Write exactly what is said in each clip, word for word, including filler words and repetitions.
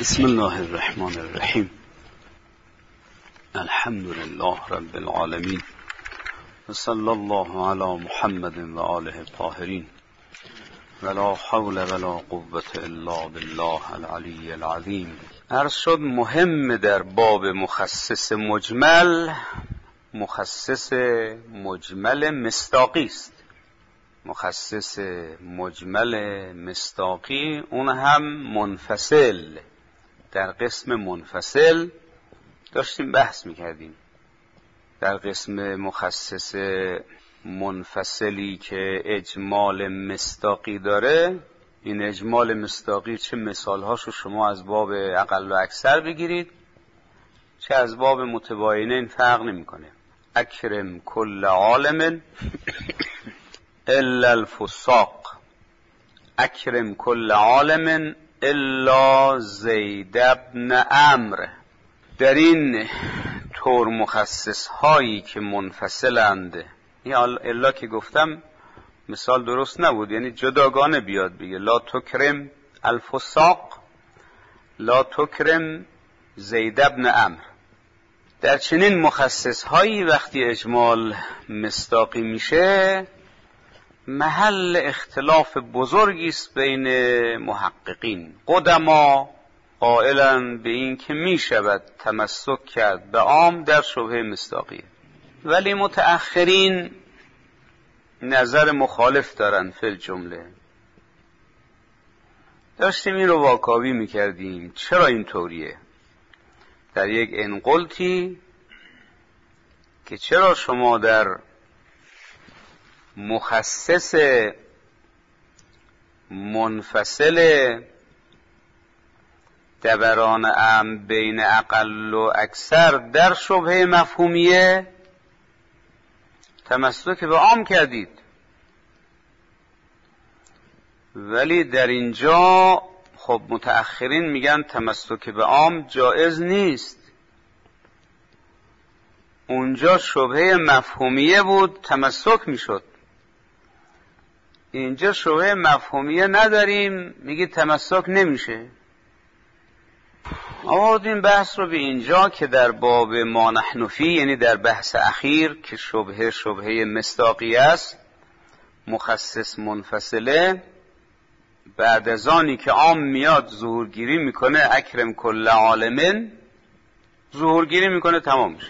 بسم الله الرحمن الرحیم. الحمد لله رب العالمین و صلی الله علی محمد و آله الطاهرین ولا حول ولا قوة الا بالله العلی العظیم. عرض شد مهم در باب مخصص مجمل، مخصص مجمل مصداقی است. مخصص مجمل مصداقی اون هم منفصل. در قسم منفصل داشتیم بحث میکردیم. در قسم مخصص منفصلی که اجمال مصداقی داره، این اجمال مصداقی چه مثالهاشو شما از باب اقل و اکثر بگیرید چه از باب متباینین فرق نمیکنه. اکرم کل عالم الا الفساق، اکرم کل عالم الا زید ابن عمرو. در این طور مخصص هایی که منفصلند، این الا که گفتم مثال درست نبود، یعنی جداگانه بیاد بگه لا تکرم الفساق لا تکرم زید ابن عمرو. در چنین مخصص هایی وقتی اجمال مصداقی میشه محل اختلاف بزرگی است بین محققین. قدما قائلا به این که می شود تمسک کرد به عام در شبهه مصداقیه، ولی متأخرین نظر مخالف دارن. فی الجمله داشتیم این رو واکاوی می کردیم چرا این طوریه در یک انقلتی که چرا شما در مخصص منفصل دوران ام بین اقل و اکثر در شبهه مفهومیه تمسک به عام کردید، ولی در اینجا خب متأخرین میگن تمسک به عام جایز نیست. اونجا شبهه مفهومیه بود تمسک میشد، اینجا شبهه مفهومیه نداریم میگه تمسک نمیشه. آوردیم بحث رو به اینجا که در باب ما نحن فی، یعنی در بحث اخیر که شبهه شبهه مصداقی است، مخصص منفصله، بعد از آنی که عام میاد ظهورگیری میکنه اکرم کل عالمین، ظهورگیری میکنه تمام میشه.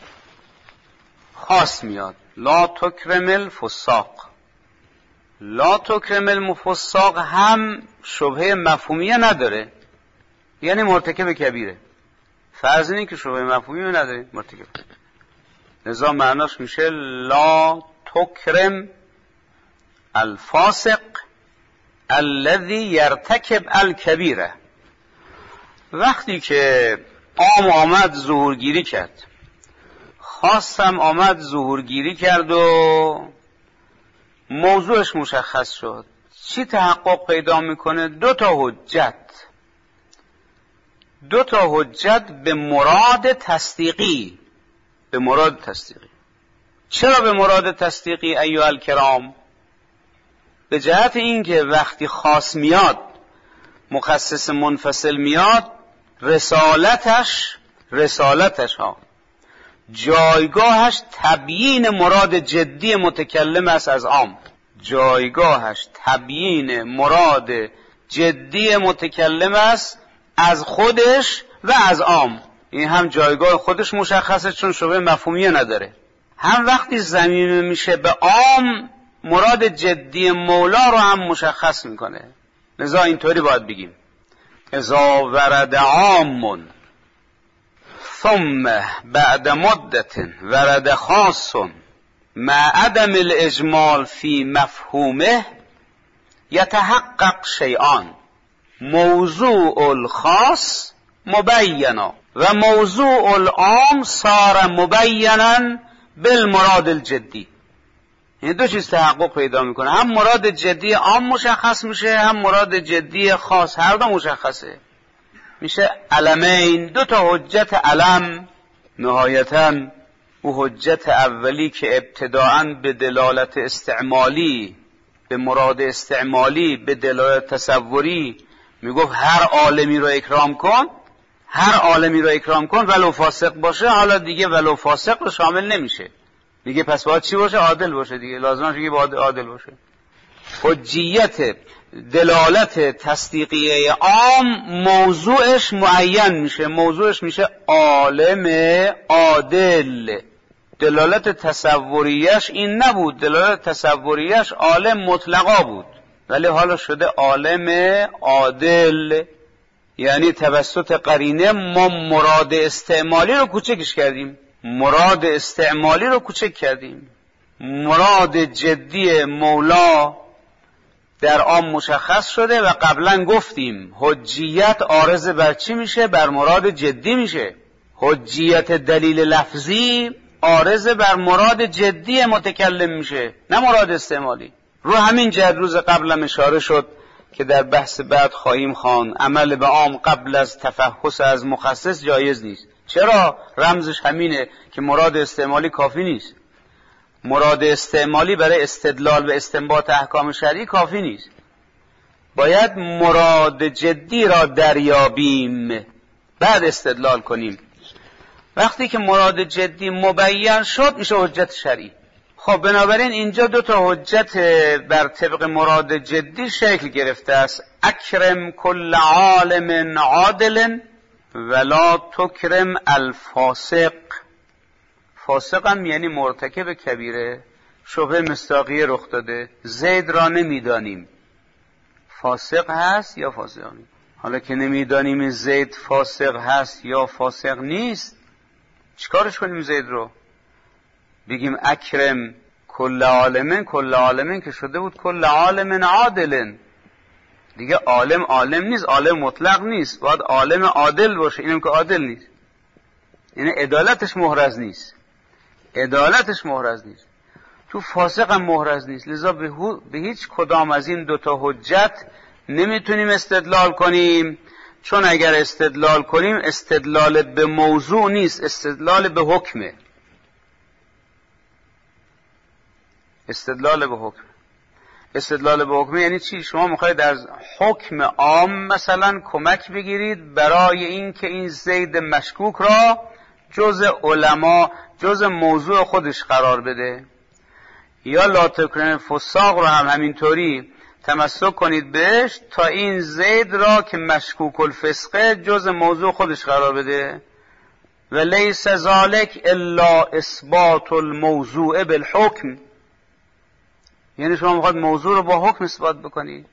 خاص میاد لا تکرم الفساق، لا تکرم الفساق هم شبهه مفهومیه نداره، یعنی مرتکب کبیره. فرض اینه که شبهه مفهومیه نداره، مرتکب. لذا معناش میشه لا تکرم الفاسق الذي يرتكب الكبيره. وقتی که عام آمد ظهورگیری کرد، خاصم آمد ظهورگیری کرد و موضوعش مشخص شد، چی تحقق پیدا میکنه؟ دو تا حجت، دو تا حجت به مراد تصدیقی. به مراد تصدیقی. چرا به مراد تصدیقی ایها الکرام؟ به جهت اینکه وقتی خاص میاد، مخصص منفصل میاد، رسالتش رسالتش ها جایگاهش تبیین مراد جدی متکلم است از عام. جایگاهش تبیین مراد جدی متکلم است از خودش و از عام. این هم جایگاه خودش مشخصه چون شبهه مفهومیه نداره، هم وقتی ضمیر میشه به عام مراد جدی مولا رو هم مشخص میکنه. لذا اینطوری باید بگیم اذا ورد عام ثم بعد مدت ورد خاص مع عدم الاجمال فی مفهومه یتحقق شیئان، موضوع الخاص مبینا و موضوع العام صار مبینا بالمراد الجدی. این دو چیز تحقق پیدا میکنه، هم مراد جدی عام مشخص میشه، هم مراد جدی خاص، هر دو مشخصه میشه علمین، دو تا حجت علم. نهایتاً او حجت اولی که ابتداءً به دلالت استعمالی، به مراد استعمالی، به دلالت تصوری میگفت هر عالمی رو اکرام کن، هر عالمی رو اکرام کن ولو فاسق باشه. حالا دیگه ولو فاسق رو شامل نمیشه دیگه، پس باید چی باشه؟ عادل باشه دیگه، لازمه دیگه باید عادل باشه. حجیت دلالت تصدیقیه عام موضوعش معین میشه، موضوعش میشه عالم عادل. دلالت تصوریش این نبود، دلالت تصوریش عالم مطلقا بود، ولی حالا شده عالم عادل. یعنی توسط قرینه ما مراد استعمالی رو کوچکش کردیم، مراد استعمالی رو کوچک کردیم. مراد جدی مولا در عام مشخص شده و قبلا گفتیم حجیت عارض بر چی میشه؟ بر مراد جدی میشه. حجیت دلیل لفظی عارض بر مراد جدی متکلم میشه، نه مراد استعمالی. رو همین جهت روز قبلم اشاره شد که در بحث بعد خواهیم خوان عمل به عام قبل از تفحص از مخصص جایز نیست. چرا؟ رمزش همینه که مراد استعمالی کافی نیست. مراد استعمالی برای استدلال به استنباط احکام شرعی کافی نیست، باید مراد جدی را دریابیم بعد استدلال کنیم. وقتی که مراد جدی مبین شد میشه حجت شرعی. خب بنابراین اینجا دو تا حجت بر طبق مراد جدی شکل گرفته است. اکرم کل عالم عادل ولا تکرم الفاسق. فاسق هم یعنی مرتکب کبیره، شبه مصداقیه رخ داده. زید را نمیدانیم فاسق هست یا فاسق نیست. حالا که نمیدانیم زید فاسق هست یا فاسق نیست، چیکارش کنیم زید رو؟ بگیم اکرم کل عالمن، کل عالمن که شده بود کل عالمن عادلن دیگه. عالم عالم نیست، عالم مطلق نیست، باید عالم عادل باشه. اینم که عادل نیست، یعنی عدالتش محرز نیست، عدالتش محرز نیست. تو فاسق هم محرز نیست. لذا به, به هیچ کدام از این دوتا حجت نمیتونیم استدلال کنیم، چون اگر استدلال کنیم استدلال به موضوع نیست، استدلال به حکمه. استدلال به حکم. استدلال به حکم یعنی چی؟ شما میخواید از حکم عام مثلا کمک بگیرید برای این که این زید مشکوک را جز علما جز موضوع خودش قرار بده، یا لا تکرم فساق رو هم همینطوری تمسک کنید بهش تا این زید را که مشکوک الفسقه جز موضوع خودش قرار بده. و لیس ذالک الا اثبات الموضوع بالحکم. یعنی شما میخواید موضوع رو با حکم اثبات بکنید.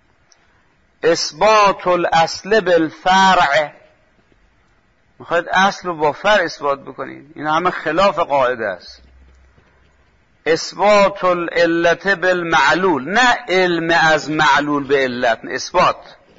اثبات الاصل بالفرع، میخواید اصل رو با فرع اثبات بکنید. این همه خلاف قاعده است. اثبات العلت بالمعلول، نه علم از معلول به علت، اثبات.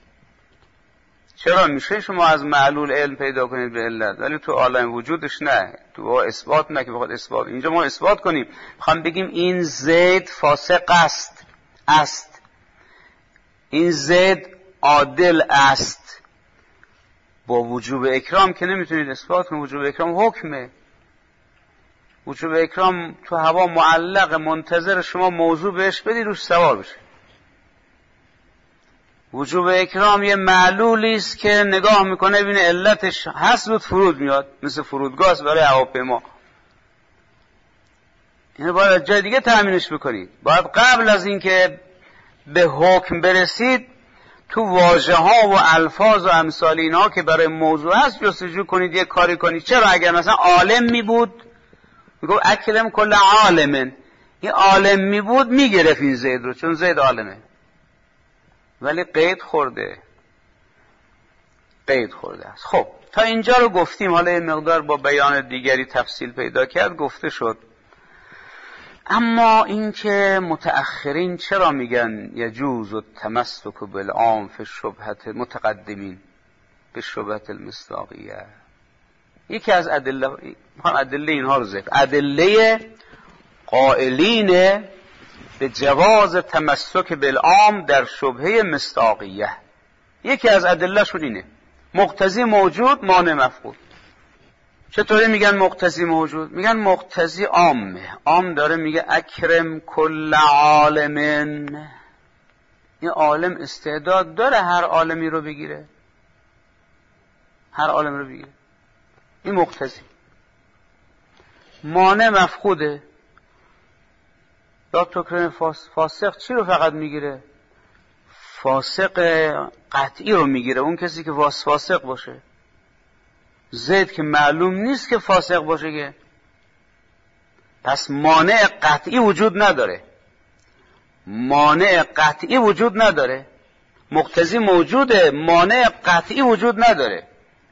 چرا؟ میشه شما از معلول علم پیدا کنید به علت، ولی تو عالم وجودش نه. تو اثبات نه که بخواد اثبات. اینجا ما اثبات کنیم، میخوام بگیم این زید فاسق است است این زید عادل است. با وجوب اکرام که نمیتونید اثبات کنید. وجوب اکرام حکمه. وجوب اکرام تو هوا معلق، منتظر شما موضوع بهش بدی روش سوار بشه. وجوب اکرام یه معلولی است که نگاه میکنه ببینه علتش هست زود فرود میاد، مثل فرودگاه است برای هواپیما. اینو باید جای دیگه تأمینش بکنید. باید قبل از اینکه به حکم برسید تو واژه ها و الفاظ و امثال اینها که برای موضوع هست جستجو کنید، یه کاری کنید. چرا؟ اگر مثلا عالم می بود میگو اکرم کل عالمن، این عالم می بود میگرفت این زید رو، چون زید عالمه. ولی قید خورده، قید خورده است. خب تا اینجا رو گفتیم. حالا این مقدار با بیان دیگری تفصیل پیدا کرد، گفته شد. اما اینکه متأخرین چرا میگن یجوز التمسک بالعام فی الشبهة متقدمین به شبهة المصداقیه، یکی از ادله ادله اینها رو ذکر، ادله قائلین به جواز تمسک بالعام در شبهه مصداقیه. یکی از ادله شون اینه مقتضی موجود مانع مفقود. چطوری میگن مقتضی موجود؟ میگن مقتضی عامه. عام داره میگه اکرم کل عالمن، این عالم استعداد داره هر عالمی رو بگیره، هر عالم رو بگیره. این مقتضی. مانع مفقوده. لا تکرم فاسق چی رو فقط میگیره؟ فاسق قطعی رو میگیره، اون کسی که فاسق باشه. زید که معلوم نیست که فاسق باشه که، پس مانع قطعی وجود نداره. مانع قطعی وجود نداره. مقتضی موجوده، مانع قطعی وجود نداره.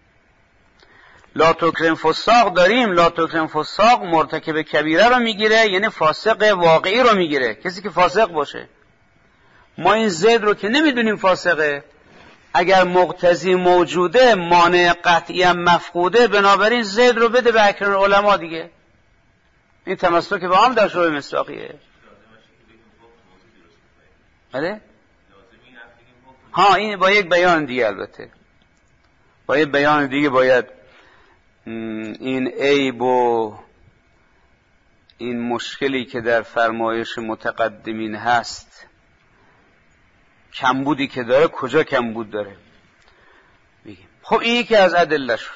لا تکرم فساق داریم، لا تکرم فساق مرتکب کبیره رو میگیره، یعنی فاسق واقعی رو میگیره، کسی که فاسق باشه. ما این زید رو که نمیدونیم فاسقه، اگر مقتضی موجوده مانع قطعی هم مفقوده، بنابراین زید رو بده به اکرم العلماء دیگه. این تمسک به عام در شروع مصداقیه. بله؟ ها این با یک بیان دیگه، البته با یک بیان دیگه باید این عیب و این مشکلی که در فرمایش متقدمین هست، کمبودی که داره، کجا کمبود داره بگیم. خب این یکی از ادله شد.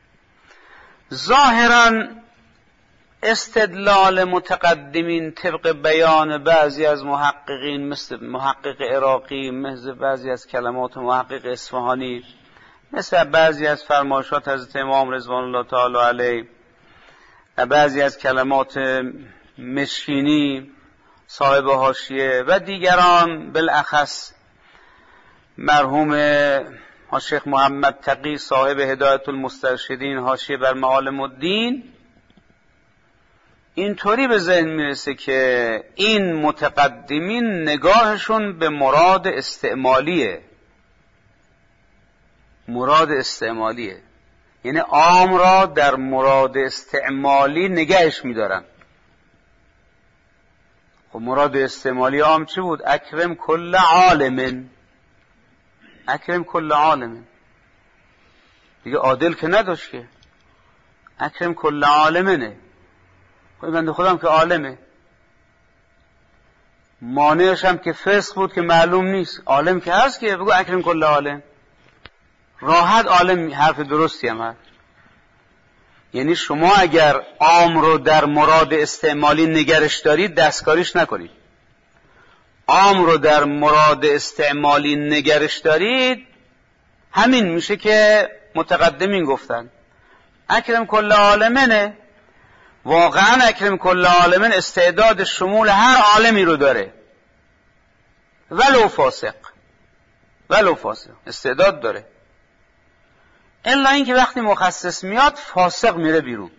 ظاهراً استدلال متقدمین طبق بیان بعضی از محققین مثل محقق عراقی، مثل بعضی از کلمات محقق اصفهانی، مثل بعضی از فرمایشات حضرت امام رضوان الله تعالی علیه، بعضی از کلمات مشکینی صاحب حاشیه و دیگران، بالاخص مرحوم شیخ محمد تقی صاحب هدایت المسترشدین حاشیه بر معالم الدین، اینطوری به ذهن میرسه که این متقدمین نگاهشون به مراد استعمالیه. مراد استعمالیه یعنی عام را در مراد استعمالی نگهش میدارن. خب مراد استعمالی عام چی بود؟ اکرم کل عالم، اکرم کل عالم دیگه، عادل که نداشت که، اکرم کل عالمنه. خب بنده خودم که عالمه، مانعش هم که فسق بود که معلوم نیست، عالم که هست که بگو اکرم کل عالم، راحت عالم حرف درستی هم هست. یعنی شما اگر عام رو در مراد استعمالی نگرش دارید دستکاریش نکنید. عام رو در مراد استعمالی نگرش دارید، همین میشه که متقدمین گفتن اکرم کل عالمنه. واقعا اکرم کل عالمن استعداد شمول هر عالمی رو داره، ولو فاسق، ولو فاسق استعداد داره. الا اینکه وقتی مخصص میاد فاسق میره بیرون.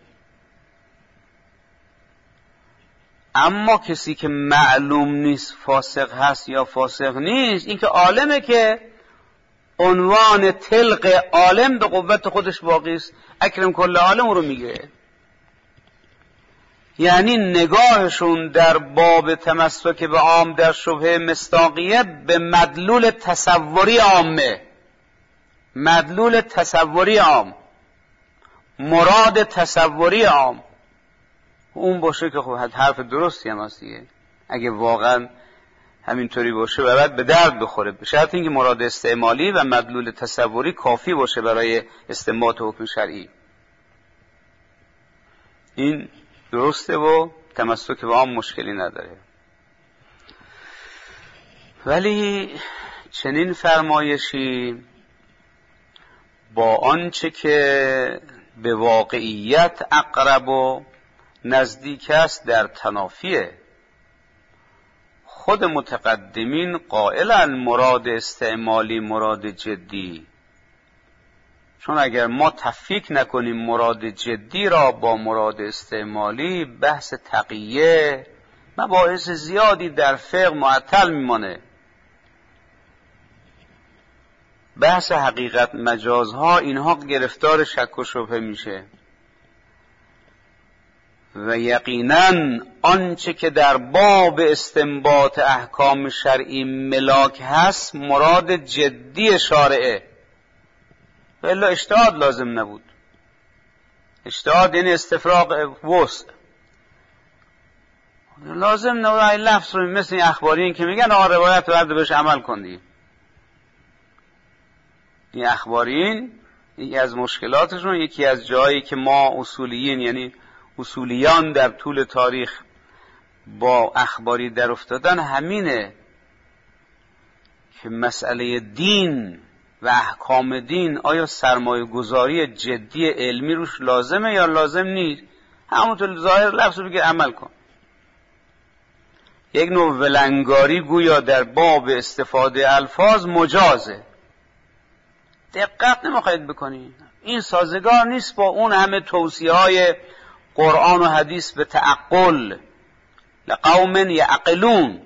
اما کسی که معلوم نیست فاسق هست یا فاسق نیست، این که عالمه که عنوان تلق عالم به قوت خودش باقی است، اکرم کل عالم رو میگه. یعنی نگاهشون در باب تمسک به عام در شبهه مصداقیه به مدلول تصوری عامه، مدلول تصوری عام، مراد تصوری عام اون باشه که خب حرف درستی هم هست دیگه. اگه واقعا همینطوری باشه و بعد به درد بخوره، به شرط اینکه مراد استعمالی و مدلول تصوری کافی باشه برای استنباط حکم شرعی. این درسته و تمسک به عام مشکلی نداره. ولی چنین فرمایشی با آنچه که به واقعیت اقرب و نزدیک است در تنافیه. خود متقدمین قائلن مراد استعمالی مراد جدی، چون اگر ما تفکیک نکنیم مراد جدی را با مراد استعمالی، بحث تقیه مباحث زیادی در فقه معطل میمانه. بحث حقیقت مجازها اینها گرفتار شک و شبهه میشه و یقیناً آنچه که در باب استنباط احکام شرعی ملاک هست مراد جدی شارعه، و الا اجتهاد لازم نبود. اجتهاد یعنی استفراغ وسع. لازم نوعی لفظ رو مثل این اخبارین که میگن آقا روایت رو برده بهش عمل کندی. این اخبارین یکی از مشکلاتشون، یکی از جایی که ما اصولیین یعنی اصولیان در طول تاریخ با اخباری در افتادن همینه که مسئله دین و احکام دین آیا سرمایه گذاری جدی علمی روش لازمه یا لازم نیست، همونطور ظاهر لفظ رو بگه عمل کن. یک نوع ولنگاری گویا در باب استفاده الفاظ مجازه. دقت نمیخواید بکنید، این سازگار نیست با اون همه توصیه های قرآن و حدیث به تعقل. لقوم یعقلون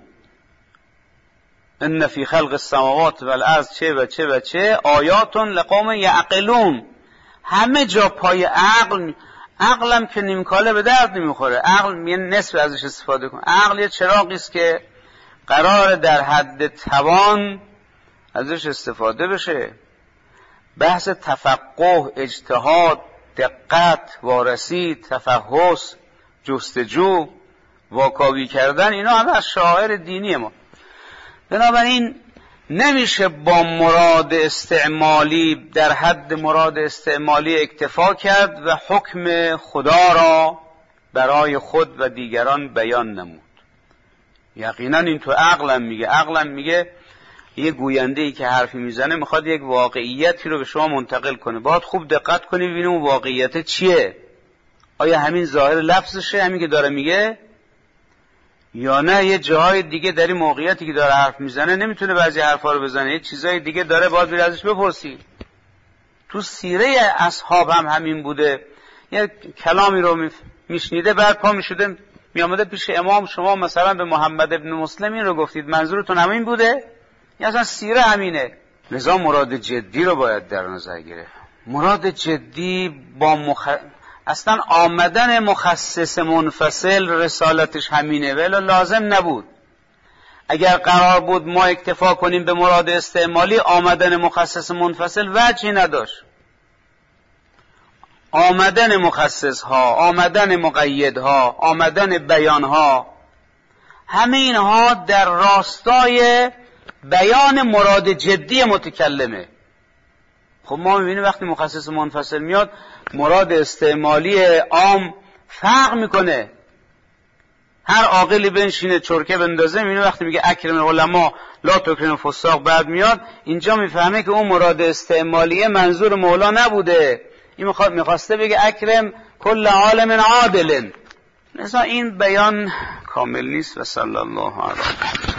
ان فی خلق السماوات والارض چه و چه و چه آیات لقوم یعقلون. همه جا پای عقل، عقلم که نیمکاله به درد نمیخوره. عقل یه نصف ازش استفاده کن. عقل یه چراغی است که قرار در حد توان ازش استفاده بشه. بحث تفقه، اجتهاد، دقت، وارسی، تفحص، جستجو، واکاوی کردن، اینا همه از شعائر دینی ما. بنابراین نمیشه با مراد استعمالی در حد مراد استعمالی اکتفا کرد و حکم خدا را برای خود و دیگران بیان نمود. یقینا این تو عقلم میگه. عقلم میگه یه گوینده‌ای که حرفی میزنه میخواد یک واقعیتی رو به شما منتقل کنه، باید خوب دقت کنی ببینیم اون واقعیت چیه. آیا همین ظاهر لفظشه همین که داره میگه، یا نه یه جاهای دیگه در این موقعیتی که داره حرف میزنه نمیتونه بعضی حرفا رو بزنه، یه چیزای دیگه داره، باید بری ازش بپرسی. تو سیره اصحاب هم همین بوده. یه کلامی رو میشنیده بعد پا میشده میامده پیش امام، شما مثلا به محمد ابن مسلم این رو گفتید، منظورتون همین بوده؟ یا اصلا سیره همینه؟ لذا مراد جدی رو باید در نظر گرفت. مراد جدی با مخ... اصلا آمدن مخصص منفصل رسالتش همینه، ولی لازم نبود. اگر قرار بود ما اکتفا کنیم به مراد استعمالی، آمدن مخصص منفصل وجهی نداشت. آمدن مخصص ها، آمدن مقید ها، آمدن بیان ها، همه اینها در راستای بیان مراد جدی متکلمه. خب ما میبینیم وقتی مخصص منفصل میاد مراد استعمالی عام فرق میکنه. هر عاقلی بنشینه چرکه بندازه میبینه وقتی میگه اکرم العلماء لا تکرم فساق بعد میاد اینجا میفهمه که اون مراد استعمالیه منظور مولا نبوده. این میخواد میخواسته بگه اکرم کل عالم عادل. لذا این بیان کامل نیست. و صلی الله علیه